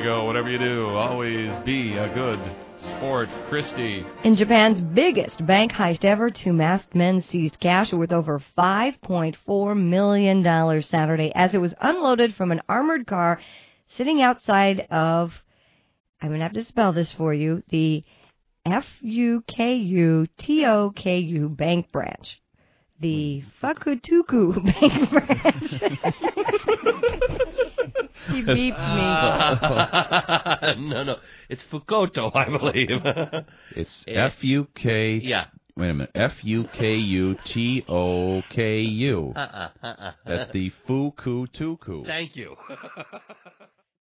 go. Whatever you do, always be a good sport. Christy. In Japan's biggest bank heist ever, 2 masked men seized cash worth over $5.4 million Saturday as it was unloaded from an armored car sitting outside of, I'm going to have to spell this for you, the Fukutoku bank branch. The Fukutoku bank branch. He beeped me. No. It's Fukuto, I believe. It's F-U-K... Yeah. Wait a minute. Fukutoku. That's the Fukutoku. Thank you.